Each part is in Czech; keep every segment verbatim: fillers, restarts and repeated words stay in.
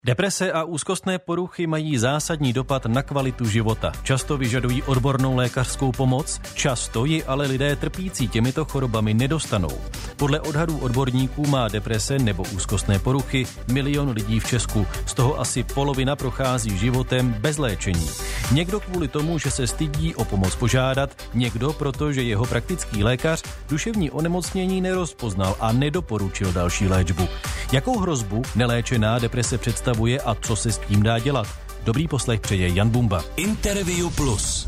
Deprese a úzkostné poruchy mají zásadní dopad na kvalitu života. Často vyžadují odbornou lékařskou pomoc, často ji ale lidé trpící těmito chorobami nedostanou. Podle odhadů odborníků má deprese nebo úzkostné poruchy milion lidí v Česku, z toho asi polovina prochází životem bez léčení. Někdo kvůli tomu, že se stydí o pomoc požádat, někdo proto, že jeho praktický lékař duševní onemocnění nerozpoznal a nedoporučil další léčbu. Jakou hrozbu neléčená deprese představuje a co se s tím dá dělat? Dobrý poslech přeje Jan Bumba. Interview Plus.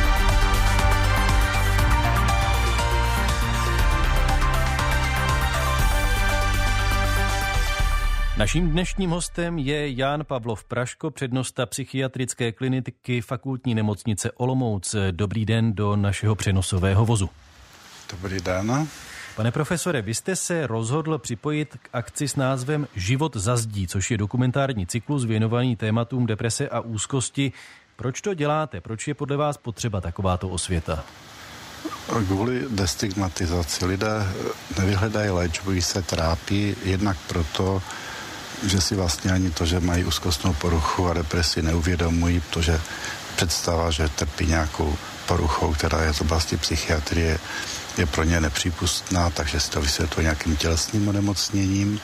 Naším dnešním hostem je Jan Pavlov Praško, přednosta psychiatrické kliniky Fakultní nemocnice Olomouc. Dobrý den do našeho přenosového vozu. Dobrý den. Pane profesore, vy jste se rozhodl připojit k akci s názvem Život za zdí, což je dokumentární cyklus věnovaný tématům deprese a úzkosti. Proč to děláte? Proč je podle vás potřeba takováto osvěta? Kvůli destigmatizaci. Lidé nevyhledají léčbu, když se trápí, jednak proto, že si vlastně ani to, že mají úzkostnou poruchu a depresi neuvědomují, protože představa, že trpí nějakou poruchou, která je z oblasti psychiatrie, je pro ně nepřípustná, takže si to vysvětluje nějakým tělesným onemocněním.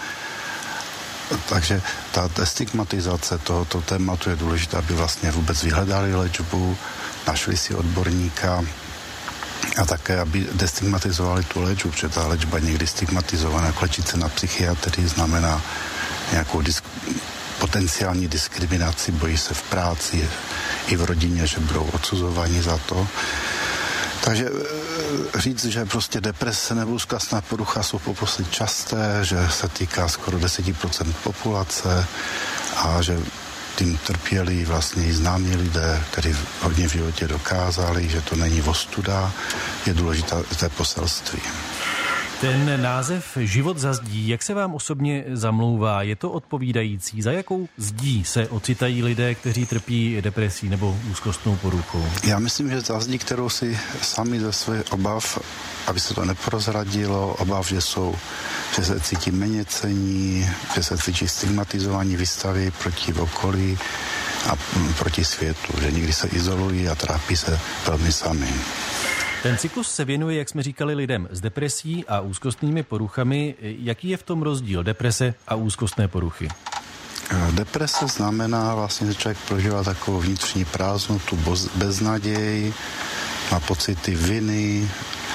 Takže ta destigmatizace tohoto tématu je důležitá, aby vlastně vůbec vyhledali léčbu, našli si odborníka a také, aby destigmatizovali tu léčbu, protože ta léčba někdy stigmatizovaná, jako léčit se na psychiatrii znamená nějakou disk- potenciální diskriminaci, bojí se v práci i v rodině, že budou odsuzovaní za to. Takže říct, že prostě deprese nebo úzkostná porucha jsou poposlední časté, že se týká skoro deset procent populace a že tím trpěli vlastně i známí lidé, kteří hodně v životě dokázali, že to není ostuda, je důležité poselství. Ten název Život za zdí, jak se vám osobně zamlouvá? Je to odpovídající? Za jakou zdí se ocitají lidé, kteří trpí depresí nebo úzkostnou poruchou? Já myslím, že za zdí, kterou si sami ze svých obav, aby se to neprozradilo, obav, že jsou, že se cítí méně cení, že se cítí stigmatizovaní, vystaví proti okolí a proti světu, že někdy se izolují a trápí se velmi sami. Ten cyklus se věnuje, jak jsme říkali, lidem s depresí a úzkostnými poruchami. Jaký je v tom rozdíl deprese a úzkostné poruchy? Deprese znamená vlastně, že člověk prožívá takovou vnitřní prázdnotu, beznaděj, má pocity viny,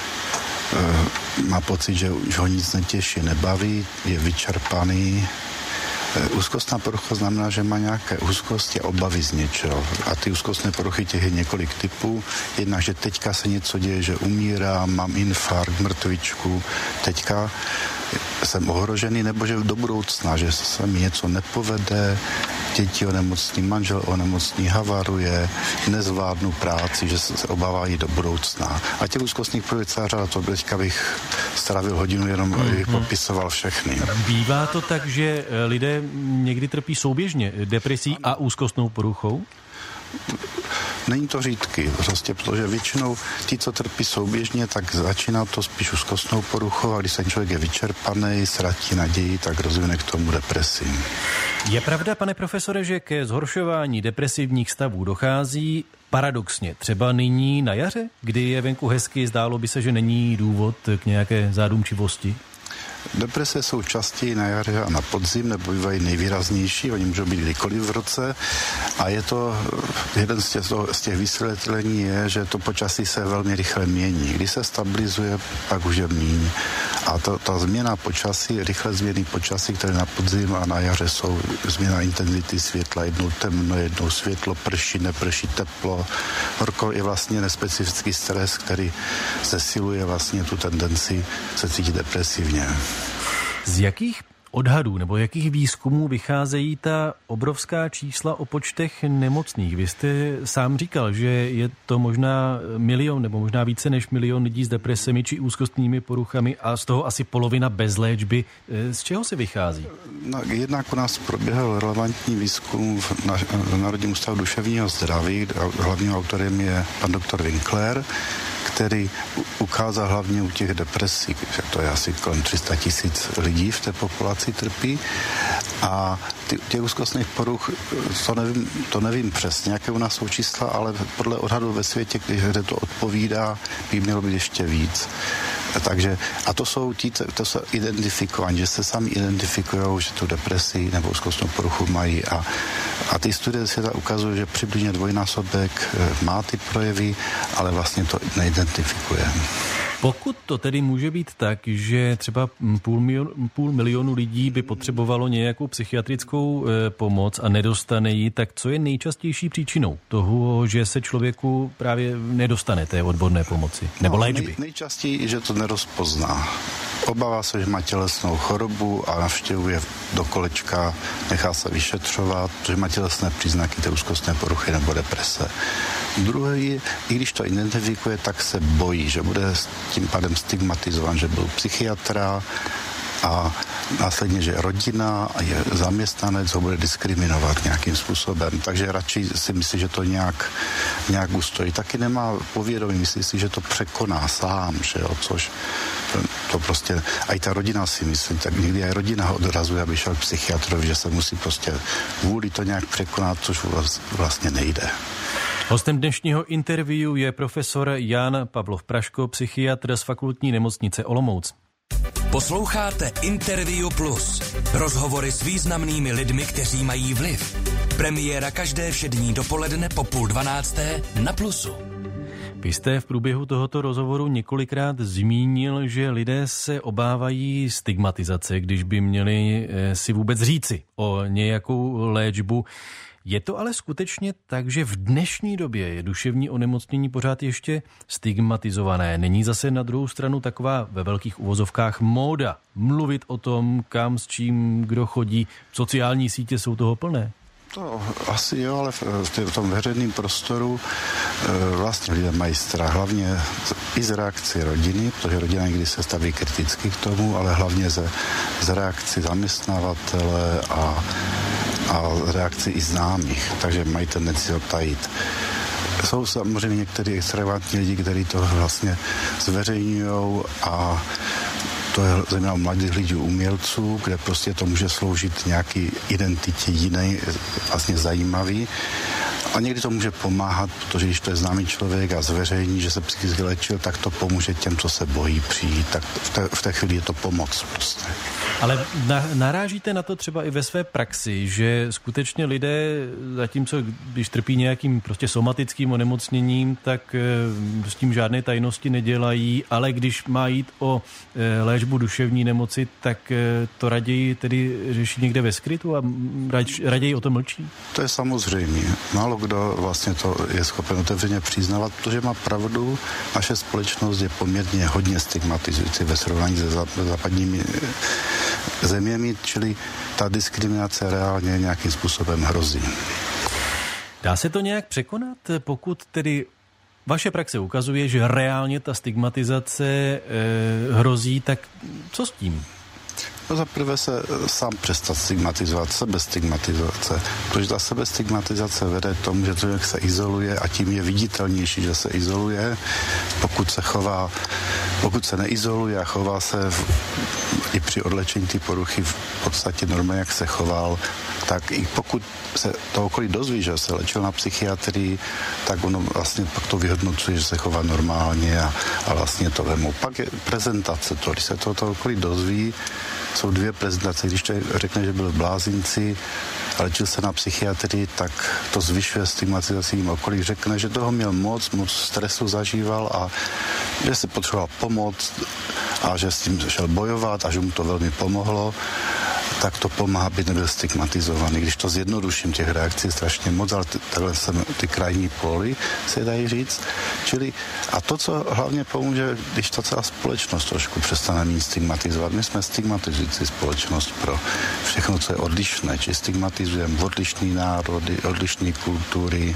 má pocit, že ho nic netěší, nebaví, je vyčerpaný. Úzkostná porucha znamená, že má nějaké úzkosti a obavy z něčeho. A ty úzkostné poruchy těch je několik typů. Jedna, že teďka se něco děje, že umírám, mám infarkt, mrtvičku, teďka jsem ohrožený, nebo že do budoucna, že se mi něco nepovede, děti onemocní, manžel onemocní, havaruje, nezvládnu práci, že se obávají do budoucna. A těch úzkostných poruch celá řada, to teďka bych strávil hodinu, jenom mm-hmm. popisoval všechny. Bývá to tak, že lidé někdy trpí souběžně depresí a úzkostnou poruchou? Není to řídky, prostě, protože většinou ti, co trpí souběžně, tak začíná to spíš úzkostnou poruchou a když ten člověk je vyčerpaný, ztratí naději, tak rozvine k tomu depresi. Je pravda, pane profesore, že ke zhoršování depresivních stavů dochází paradoxně třeba nyní na jaře, kdy je venku hezky, zdálo by se, že není důvod k nějaké zádumčivosti? Deprese jsou častěji na jaře a na podzim, nebo bývají nejvýraznější, oni můžou být kdykoliv v roce a je to, jeden z těch, z těch vysvětlení je, že to počasí se velmi rychle mění. Když se stabilizuje, pak už je míň. A to, ta změna počasí, rychle změny počasí, které na podzim a na jaře jsou změna intenzity světla, jednou temno, jednou světlo, prší, neprší, teplo. Horko je vlastně nespecifický stres, který zesiluje vlastně tu tendenci se cítit depresivně. Z jakých odhadů nebo jakých výzkumů vycházejí ta obrovská čísla o počtech nemocných? Vy jste sám říkal, že je to možná milion nebo možná více než milion lidí s depresemi či úzkostnými poruchami a z toho asi polovina bez léčby. Z čeho se vychází? No, jednak u nás proběhl relevantní výzkum v Národním ústavu duševního zdraví. Hlavním autorem je pan doktor Winkler, který ukázal hlavně u těch depresí, že to je asi kolem tři sta tisíc lidí v té populaci trpí a ty, těch úzkostných poruch, to nevím, to nevím přesně, jaké u nás jsou čísla, ale podle odhadu ve světě, kde to odpovídá, by mělo být ještě víc. Takže, a to jsou ti, to jsou identifikovaní, že se sami identifikují, že tu depresi nebo úzkostnou poruchu mají a, a ty studie světa ukazují, že přibližně dvojnásobek má ty projevy, ale vlastně to neidentifikuje. Pokud to tedy může být tak, že třeba půl, milion, půl milionu lidí by potřebovalo nějakou psychiatrickou e, pomoc a nedostane ji, tak co je nejčastější příčinou toho, že se člověku právě nedostane té odborné pomoci nebo no, léčby? Nej, nejčastěji, že to nerozpozná. Obává se, že má tělesnou chorobu a navštěvuje do kolečka, nechá se vyšetřovat, že má tělesné příznaky té úzkostné poruchy nebo deprese. Druhý, i když to identifikuje, tak se bojí, že bude tím pádem stigmatizován, že byl psychiatra a následně, že rodina a je zaměstnanec ho bude diskriminovat nějakým způsobem. Takže radši si myslí, že to nějak, nějak ustojí. Taky nemá povědomí, myslí si, že to překoná sám, že jo, což to prostě, a i ta rodina si myslí, tak někdy i rodina ho odrazuje, aby šel k psychiatrovi, že se musí prostě vůli to nějak překonat, což vlastně nejde. Hostem dnešního interview je profesor Jan Pavlov Praško, psychiatr z Fakultní nemocnice Olomouc. Posloucháte Interview Plus. Rozhovory s významnými lidmi, kteří mají vliv. Premiéra každé všední dopoledne po půl dvanácté na Plusu. Vy jste v průběhu tohoto rozhovoru několikrát zmínil, že lidé se obávají stigmatizace, když by měli si vůbec říci o nějakou léčbu. Je to ale skutečně tak, že v dnešní době je duševní onemocnění pořád ještě stigmatizované. Není zase na druhou stranu taková ve velkých uvozovkách móda mluvit o tom, kam, s čím, kdo chodí. Sociální sítě jsou toho plné. To asi jo, ale v tom veřejném prostoru vlastně lidé mají strach, hlavně i z reakcí rodiny, protože rodina někdy se staví kriticky k tomu, ale hlavně ze, z reakcí zaměstnavatele a, a reakcí i známých, takže mají tendenci ho tajit. Jsou samozřejmě někteří extravagantní lidi, kteří to vlastně zveřejňují a to je zejména mladých lidí, umělců, kde prostě to může sloužit nějaký identitě jiné, vlastně zajímavý. A někdy to může pomáhat, protože když to je známý člověk a zveřejní, že se psychicky léčil, tak to pomůže těm, co se bojí přijít. Tak v té, v té chvíli je to pomoc prostě. Ale na, narážíte na to třeba i ve své praxi, že skutečně lidé, zatímco když trpí nějakým prostě somatickým onemocněním, tak e, s tím žádné tajnosti nedělají, ale když má jít o e, léčbu duševní nemoci, tak e, to raději tedy řeší někde ve skrytu a raději, raději o to mlčí? To je samozřejmě. Málo kdo vlastně to je schopen otevřeně přiznávat, protože má pravdu. Naše společnost je poměrně hodně stigmatizující ve srovnání se západními zeměmi, čili ta diskriminace reálně nějakým způsobem hrozí. Dá se to nějak překonat, pokud tedy vaše praxe ukazuje, že reálně ta stigmatizace e, hrozí, tak co s tím? No zaprvé se sám přestat stigmatizovat, sebestigmatizace, protože ta sebestigmatizace vede k tomu, že člověk se izoluje a tím je viditelnější, že se izoluje. Pokud se chová, pokud se neizoluje a chová se v, i při odlečení ty poruchy v podstatě normálně, jak se choval, tak i pokud se to okolí dozví, že se léčil na psychiatrii, tak ono vlastně pak to vyhodnocuje, že se chová normálně a, a vlastně to vemu. Pak je prezentace to, když se to, to okolí dozví, jsou dvě prezentace. Když to řekne, že byl v blázinci a léčil se na psychiatrii, tak to zvyšuje stigmatizaci jim okolí. Řekne, že toho měl moc, moc stresu zažíval a že si potřeboval pomoct a že s tím šel bojovat a že mu to velmi pomohlo, tak to pomáhá, aby nebyl stigmatizovaný. Když to zjednoduším, těch reakcí je strašně moc, ale takhle jsem ty krajní póly, se dají říct. Čili a to, co hlavně pomůže, když ta celá společnost trošku přestane mít stigmatizovat. My jsme stigmatizující společnost pro všechno, co je odlišné. Či stigmatizujeme odlišný národy, odlišné kultury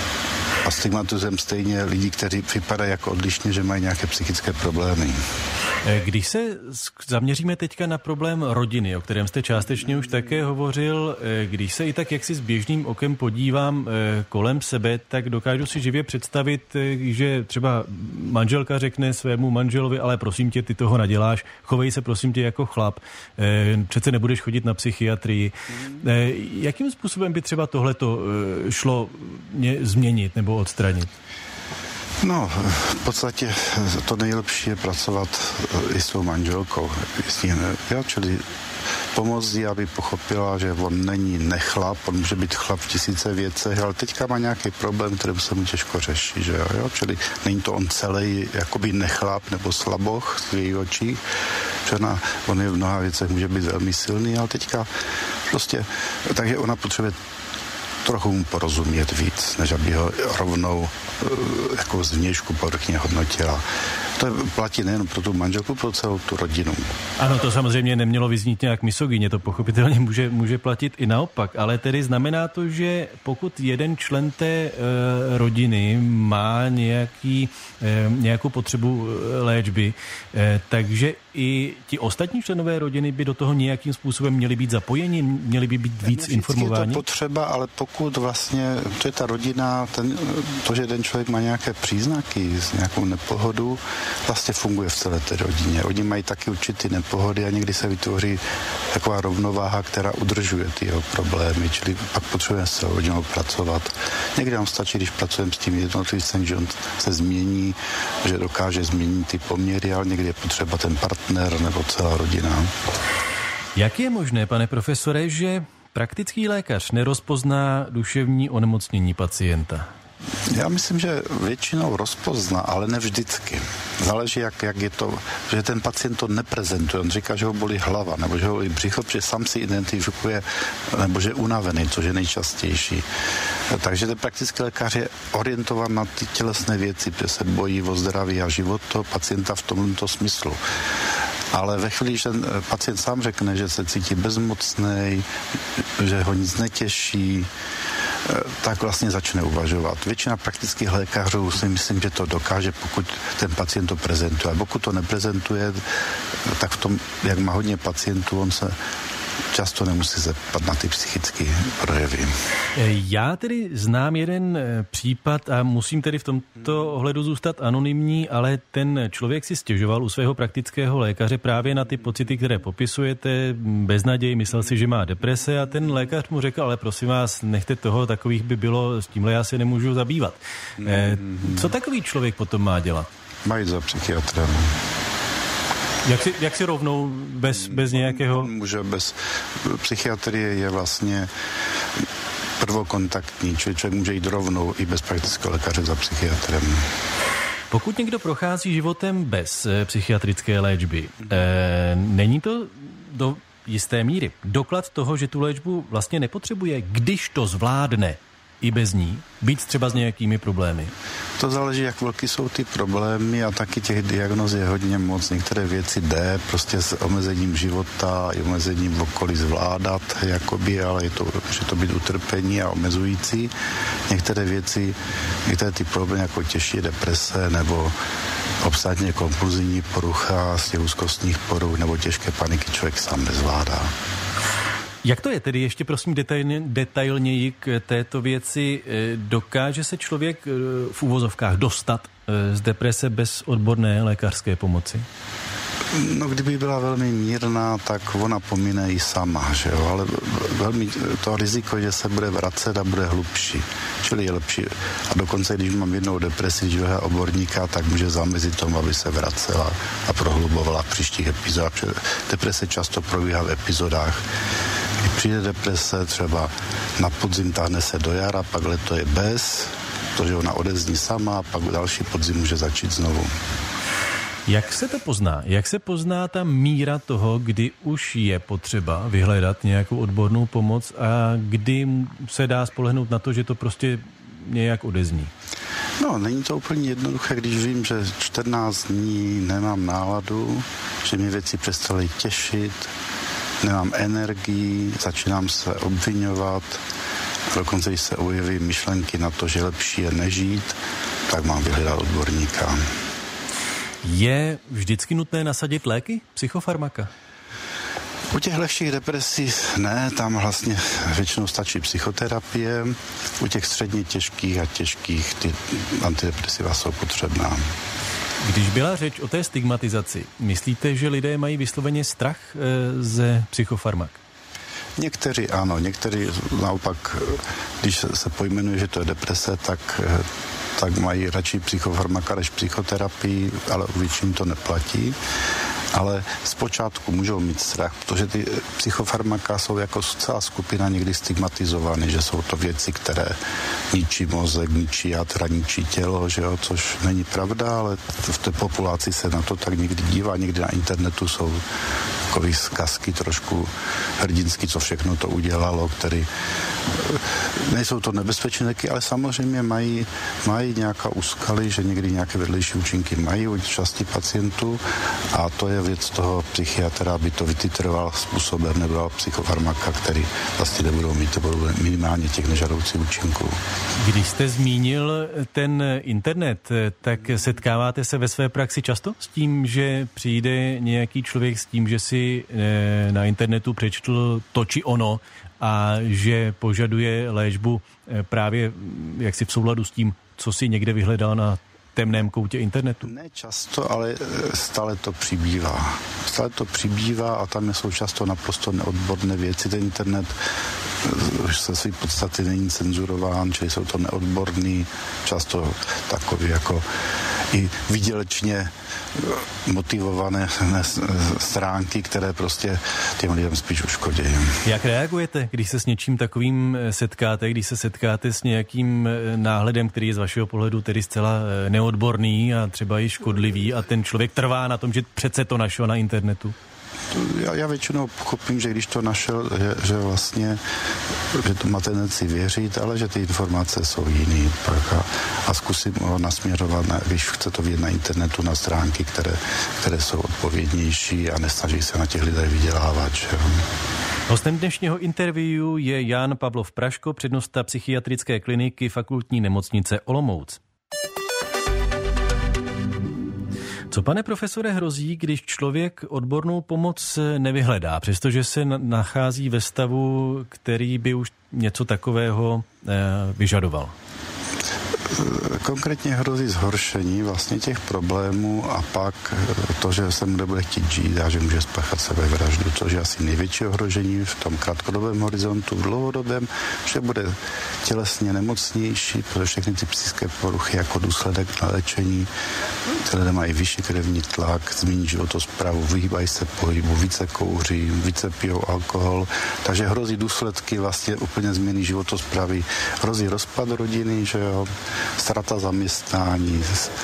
a stigmatizujeme stejně lidi, kteří vypadají jako odlišně, že mají nějaké psychické problémy. Když se zaměříme teďka na problém rodiny, o kterém jste částečně už také hovořil, když se i tak jaksi s běžným okem podívám kolem sebe, tak dokážu si živě představit, že třeba manželka řekne svému manželovi, ale prosím tě, ty toho naděláš, chovej se prosím tě jako chlap, přece nebudeš chodit na psychiatrii. Jakým způsobem by třeba tohleto šlo změnit nebo odstranit? No, v podstatě to nejlepší je pracovat i s svou manželkou. Jo, čili pomoct jí, aby pochopila, že on není nechlap, on může být chlap v tisíce věcech, ale teďka má nějaký problém, který se mu těžko řeší, že jo, jo? Čili není to on celý jakoby nechlap nebo slaboch v jejich očích, že ona, on je v mnoha věcech může být velmi silný, ale teďka prostě, takže ona potřebuje trochu mu porozumět víc, než aby ho rovnou jako zvnějšku povrchně hodnotila. To platí nejen pro tu manželku, pro celou tu rodinu. Ano, to samozřejmě nemělo vyznít nějak misogyně, to pochopitelně může, může platit i naopak, ale tedy znamená to, že pokud jeden člen té e, rodiny má nějaký, e, nějakou potřebu léčby, e, takže i ti ostatní členové rodiny by do toho nějakým způsobem měli být zapojeni, měli by být víc informováni? Je to potřeba, ale pokud vlastně, to je ta rodina, ten, to, že jeden člověk má nějaké příznaky, z nějakou nepohodu, vlastně funguje v celé té rodině. Oni mají taky určitý nepohody a někdy se vytvoří taková rovnováha, která udržuje ty jeho problémy, čili pak potřebujeme s celou rodinou pracovat. Někdy nám stačí, když pracujeme s tím jednotlivcem, že on se změní, že dokáže změnit ty poměry, ale někdy je potřeba ten partner nebo celá rodina. Jak je možné, pane profesore, že praktický lékař nerozpozná duševní onemocnění pacienta? Já myslím, že většinou rozpozná, ale ne vždycky. Záleží, jak, jak je to, že ten pacient to neprezentuje. On říká, že ho bolí hlava, nebo že ho bolí břicho, protože sám si identifikuje, nebo že je unavený, což je nejčastější. Takže ten praktický lékař je orientovan na ty tělesné věci, protože se bojí o zdraví a život toho pacienta v tomto smyslu. Ale ve chvíli, že ten pacient sám řekne, že se cítí bezmocnej, že ho nic netěší, tak vlastně začne uvažovat. Většina praktických lékařů si myslím, že to dokáže, pokud ten pacient to prezentuje. A pokud to neprezentuje, tak v tom, jak má hodně pacientů, on se často nemusí zeptat na ty psychické projevy. Já tedy znám jeden případ a musím tedy v tomto ohledu zůstat anonymní, ale ten člověk si stěžoval u svého praktického lékaře právě na ty pocity, které popisujete, beznaděj, myslel si, že má deprese a ten lékař mu řekl, ale prosím vás, nechte toho, takových by bylo, s tímhle já se nemůžu zabývat. Co takový člověk potom má dělat? Mají za psychiatrem. Jak si, jak si rovnou bez, bez nějakého... Může bez... Psychiatrie je vlastně prvokontaktní, čili člověk může jít rovnou i bez praktického lékaře za psychiatrem. Pokud někdo prochází životem bez psychiatrické léčby, eh, není to do jisté míry doklad toho, že tu léčbu vlastně nepotřebuje, když to zvládne i bez ní, být třeba s nějakými problémy? To záleží, jak velký jsou ty problémy a taky těch diagnóz je hodně moc. Některé věci jde prostě s omezením života i omezením v okolí zvládat, jakoby, ale je to, může to být utrpení a omezující. Některé věci, některé ty problémy jako těžší deprese nebo obsadně kompulzivní porucha z těch úzkostních poruch nebo těžké paniky člověk sám nezvládá. Jak to je tedy ještě prosím detailně, detailněji k této věci? Dokáže se člověk v uvozovkách dostat z deprese bez odborné lékařské pomoci? No, kdyby byla velmi mírná, tak ona pomine i sama, že jo, ale velmi to riziko, že se bude vracet a bude hlubší, čili je lepší. A dokonce, když mám jednou depresi, když je oborníka, tak může zamezit tomu, aby se vracela a prohlubovala v příštích epizodách. Deprese často probíhá v epizodách. Když přijde deprese, třeba na podzim táhne se do jara, pak leto je bez, protože ona odezní sama a pak další podzim může začít znovu. Jak se to pozná? Jak se pozná ta míra toho, kdy už je potřeba vyhledat nějakou odbornou pomoc a kdy se dá spolehnout na to, že to prostě nějak odezní? No, není to úplně jednoduché, když vím, že čtrnáct dní nemám náladu, že mi věci přestaly těšit, nemám energii, začínám se obviňovat, dokonce když se objeví myšlenky na to, že lepší je nežít, tak mám vyhledat odborníka. Je vždycky nutné nasadit léky, psychofarmaka? U těch lehčích depresí ne, tam vlastně většinou stačí psychoterapie. U těch středně těžkých a těžkých ty antidepresiva jsou potřebná. Když byla řeč o té stigmatizaci, myslíte, že lidé mají vysloveně strach e, ze psychofarmak? Někteří ano, někteří naopak, když se pojmenuje, že to je deprese, tak, tak mají radši psychofarmaka než psychoterapii, ale u většiny to neplatí. Ale zpočátku můžou mít strach, protože ty psychofarmaka jsou jako celá skupina někdy stigmatizované, že jsou to věci, které ničí mozek, ničí játra, ničí tělo, že jo, což není pravda, ale v té populaci se na to tak někdy dívá, někdy na internetu jsou takový zkazky trošku hrdinský, co všechno to udělalo, který nejsou to nebezpečné, ale samozřejmě mají, mají nějaká úskaly, že někdy nějaké vedlejší účinky mají u části pacientů a to je věc toho psychiatra, aby to vytitroval způsobem, nebral psychofarmaka, který vlastně nebudou mít, to budou minimálně těch nežadoucích účinků. Když jste zmínil ten internet, tak setkáváte se ve své praxi často s tím, že přijde nějaký člověk s tím, že si na internetu přečtl to či ono a že požaduje léčbu právě jaksi v souladu s tím, co si někde vyhledal na temném koutě internetu? Ne často, ale stále to přibývá. Stále to přibývá a tam jsou často naprosto neodborné věci. Ten internet už se své podstaty není cenzurován, čili jsou to neodborný, často takový jako i výdělečně motivované stránky, které prostě těm lidem spíš uškodí. Jak reagujete, když se s něčím takovým setkáte, když se setkáte s nějakým náhledem, který je z vašeho pohledu tedy zcela neodborný a třeba i škodlivý a ten člověk trvá na tom, že přece to našel na internetu? Já, já většinou pochopím, že když to našel, že, že vlastně, že to má tendenci věřit, ale že ty informace jsou jiný. Pak a, a zkusím ho nasměrovat, na, když chce to vidět na internetu, na stránky, které, které jsou odpovědnější a nesnaží se na těch lidech vydělávat. Že? Hostem dnešního interview je Jan Pavlov Praško, přednosta psychiatrické kliniky Fakultní nemocnice Olomouc. Co, pane profesore, hrozí, když člověk odbornou pomoc nevyhledá, přestože se nachází ve stavu, který by už něco takového eh, vyžadoval? Konkrétně hrozí zhoršení vlastně těch problémů a pak to, že se mu nebude chtít žít a že může spáchat sebevraždu, což je asi největší ohrožení v tom krátkodobém horizontu, v dlouhodobém, že bude tělesně nemocnější, protože všechny ty psychické poruchy jako důsledek na léčení, ty lidé mají vyšší krevní tlak, změní životosprávu, vyhýbají se pohybu, více kouří, více pijou alkohol, takže hrozí důsledky vlastně úplně změny životosprávy, hrozí rozpad rodiny, že jo, ztráta zaměstnání,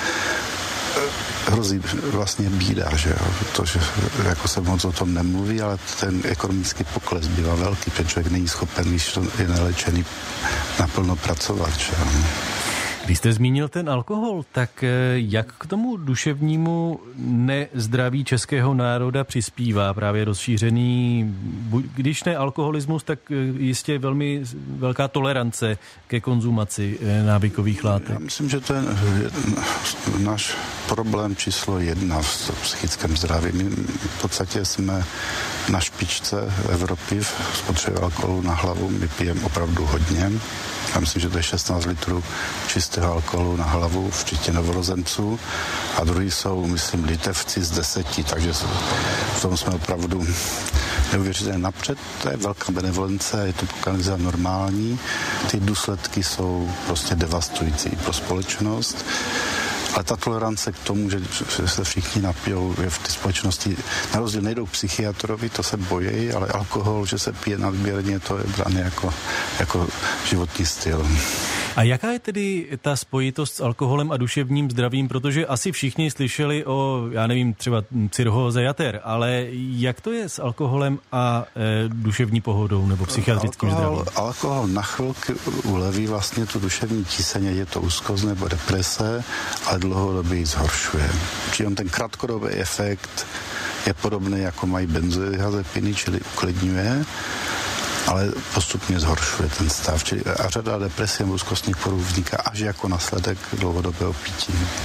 hrozí vlastně bída, že jo, protože jako se moc o tom nemluví, ale ten ekonomický pokles bývá velký, protože člověk není schopen, když to je nelečený, naplno pracovat, že jo. Když jste zmínil ten alkohol, tak jak k tomu duševnímu nezdraví českého národa přispívá právě rozšířený, když ne alkoholismus, tak jistě velmi velká tolerance ke konzumaci návykových látek? Já myslím, že to je náš problém číslo jedna v psychickém zdraví. My v podstatě jsme na špičce Evropy v spotřebě alkoholu na hlavu, my pijeme opravdu hodně. Já myslím, že to je šestnáct litrů čistého alkoholu na hlavu, včetně novorozenců. A druhý jsou, myslím, Litevci z deseti, takže v tom jsme opravdu neuvěřitelně napřed. To je velká benevolence, je to pokládá normální. Ty důsledky jsou prostě devastující pro společnost. Ale ta tolerance k tomu, že se všichni napijou, je v té společnosti, na rozdíl nejdou k psychiatrovi, to se bojí, ale alkohol, že se pije nadměrně, to je brané jako, jako životní styl. A jaká je tedy ta spojitost s alkoholem a duševním zdravím? Protože asi všichni slyšeli o, já nevím, třeba cirhóze jater, ale jak to je s alkoholem a e, duševní pohodou nebo psychiatrickým alkohol, zdravím? Alkohol na chvilku uleví vlastně tu duševní tíseň, je to úzkost nebo deprese, ale dlouhodobě ji zhoršuje. Čiže on ten krátkodobý efekt je podobný, jako mají benzodiazepiny, čili uklidňuje, ale postupně zhoršuje ten stav. Čili a řada depresí a úzkostních poruch vzniká až jako následek dlouhodobého pití.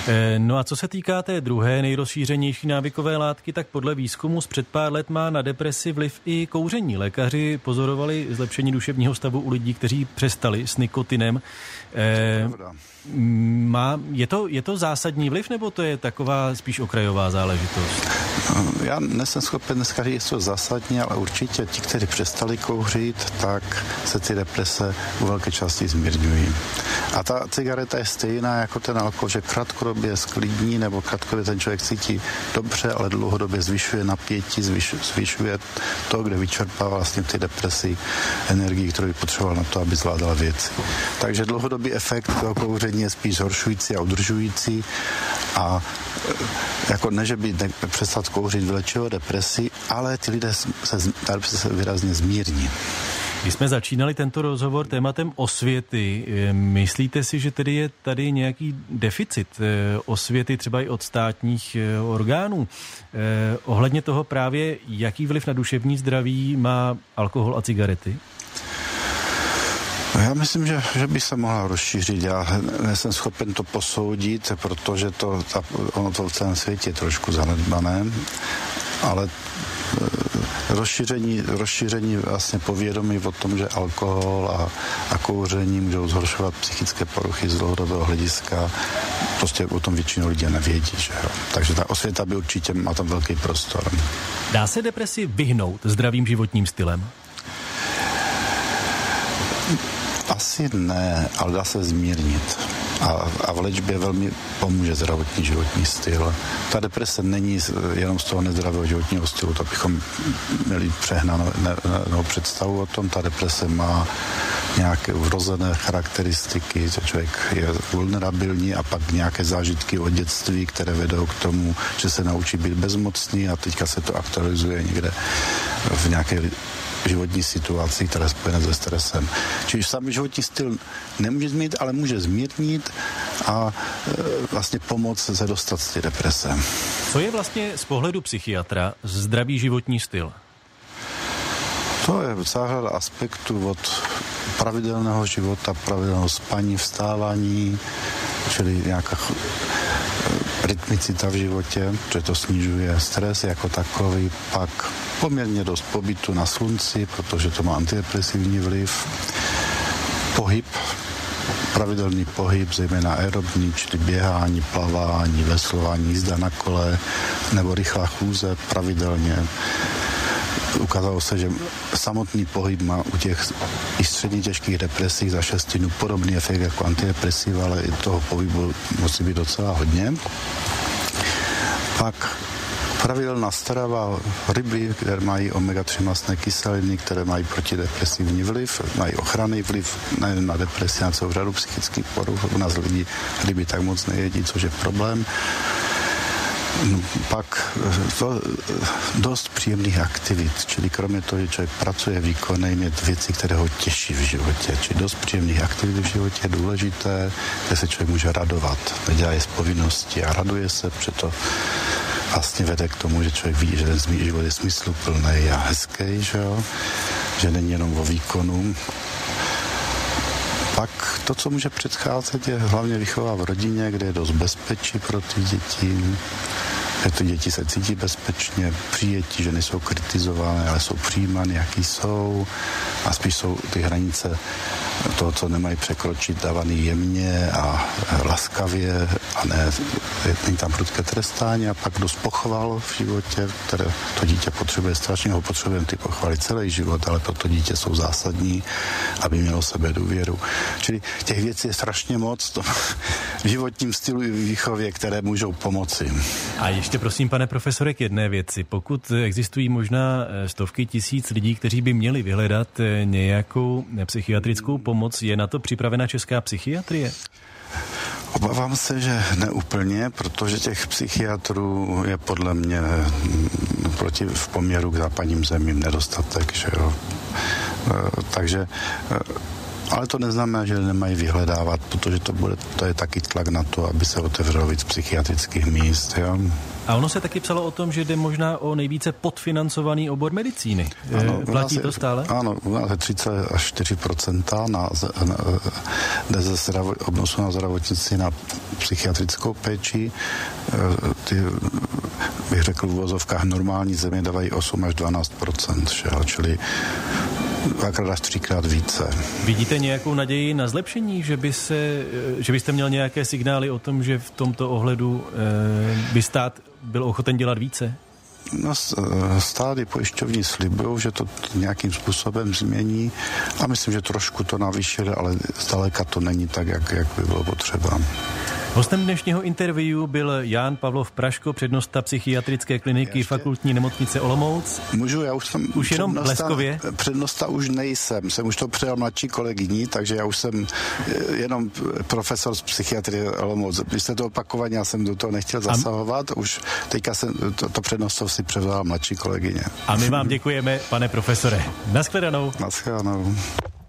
No a co se týká té druhé nejrozšířenější návykové látky, tak podle výzkumu z před pár let má na depresi vliv i kouření. Lékaři pozorovali zlepšení duševního stavu u lidí, kteří přestali s nikotinem. Eh, má, je, to, je to zásadní vliv, nebo to je taková spíš okrajová záležitost? Já nejsem schopen dneska říct, to zásadní, ale určitě ti, kteří přestali kouřit, tak se ty deprese u velké části zmírňují. A ta cigareta je stejná jako ten alkohol, že krátkodobě sklidní nebo krátkodobě ten člověk cítí dobře, ale dlouhodobě zvyšuje napětí, zvyš, zvyšuje to, kde vyčerpá vlastně ty depresi energii, kterou by potřeboval na to, aby zvládala věci. Takže dlouhodobý efekt toho kouření je spíš zhoršující a udržující a jako ne, že by ne, přestat kouřit vylečilo depresi, ale ty lidé se, se výrazně zmírní. Když jsme začínali tento rozhovor tématem osvěty, myslíte si, že tedy je tady nějaký deficit osvěty třeba i od státních orgánů? Ohledně toho právě, jaký vliv na duševní zdraví má alkohol a cigarety? Já myslím, že, že by se mohla rozšířit. Já nejsem schopen to posoudit, protože to, ta, ono to v celém světě je trošku zanedbané, ale rozšíření, rozšíření vlastně povědomí o tom, že alkohol a, a kouření můžou zhoršovat psychické poruchy z dlouhodobého hlediska, prostě o tom většinou lidé nevědí. Že jo? Takže ta osvěta by určitě má tam velký prostor. Dá se depresi vyhnout zdravým životním stylem? Asi ne, ale dá se zmírnit. A, a v léčbě velmi pomůže zdravotní životní styl. Ta deprese není jenom z toho nezdravého životního stylu, to bychom měli přehnanou ne, ne, představu o tom. Ta deprese má nějaké vrozené charakteristiky, že člověk je vulnerabilní a pak nějaké zážitky od dětství, které vedou k tomu, že se naučí být bezmocný a teďka se to aktualizuje někde v nějaké životní situaci, která je spojená se stresem. Čili sám životní styl nemůže změnit, ale může zmírnit a e, vlastně pomoct se dostat z té deprese. Co je vlastně z pohledu psychiatra zdravý životní styl? To je celá řada aspektů od pravidelného života, pravidelného spaní, vstávání, čili nějaká rytmicita v životě, že to snižuje stres jako takový, pak poměrně dost pobytu na slunci, protože to má antidepresivní vliv, pohyb, pravidelný pohyb, zejména aerobní, čili běhání, plavání, veslování, jízda na kole nebo rychlá chůze pravidelně. Ukázalo se, že samotný pohyb má u těch i středně těžkých depresí za šestinu podobný efekt jako antidepresiva, ale i toho pohybu musí být docela hodně. Pak pravidelná strava, ryby, které mají omega tři mastné kyseliny, které mají protidepresivní vliv, mají ochranný vliv nejen na depresi, na celou řadu psychických poruch. U nás lidi ryby tak moc nejedí, což je problém. No, pak to, dost příjemných aktivit, čili kromě toho, že člověk pracuje výkonně, mít věci, které ho těší v životě, čili dost příjemných aktivit v životě je důležité, kde se člověk může radovat, nedělá je z povinnosti a raduje se, protože vlastně vede k tomu, že člověk vidí, že ten život je smysluplný a hezký, že, jo? Že není jenom o výkonu. Pak to, co může předcházet, je hlavně výchova v rodině, kde je dost bezpečí pro ty děti, že ty děti se cítí bezpečně, přijetí, že nejsou kritizované, ale jsou přijímány, jaký jsou a spíš jsou ty hranice toho, co nemají překročit, dávaný jemně a laskavě a ne, není tam prudké trestání a pak dost pochval v životě, které to dítě potřebuje, strašně ho potřebujeme ty pochvaly celý život, ale pro to dítě jsou zásadní, aby mělo sebe důvěru. Čili těch věcí je strašně moc to v životním stylu i výchově, které můžou pomoci. A ještě prosím, pane profesore, k jedné věci. Pokud existují možná stovky tisíc lidí, kteří by měli vyhledat nějakou psychiatrickou pomoc, je na to připravena česká psychiatrie? Obávám se, že neúplně, protože těch psychiatrů je podle mě proti v poměru k západním zemím nedostatek, že jo. Takže ale to neznamená, že nemají vyhledávat, protože to bude, to je taky tlak na to, aby se otevřelo víc psychiatrických míst, jo. A ono se taky psalo o tom, že jde možná o nejvíce podfinancovaný obor medicíny. Ano, platí to stále? Ano, u nás je třicet až čtyři procenta na, na, jde ze zdravo, obnosu na zdravotnictví na psychiatrickou péči. Ty, bych řekl, v uvozovkách normální země dávají osm až dvanáct procent všeho, čili dvakrát až třikrát více. Vidíte nějakou naději na zlepšení, že, by se, že byste měl nějaké signály o tom, že v tomto ohledu by stát byl ochoten dělat více? No, stády pojišťovní slibují, že to nějakým způsobem změní a myslím, že trošku to navýšili, ale zdaleka to není tak, jak, jak by bylo potřeba. Hostem dnešního interview byl Jan Pavlov Praško, přednosta psychiatrické kliniky Ještě? Fakultní nemocnice Olomouc. Můžu, já už jsem už jenom bleskově. Přednosta už nejsem, jsem už to předal mladší kolegyní, takže já už jsem jenom profesor z psychiatrie Olomouc. Když jste to opakovaně, já jsem do toho nechtěl zasahovat, a... už teďka jsem to, to přednostov si předala mladší kolegyně. A my vám děkujeme, pane profesore. Naschledanou. Naschledanou.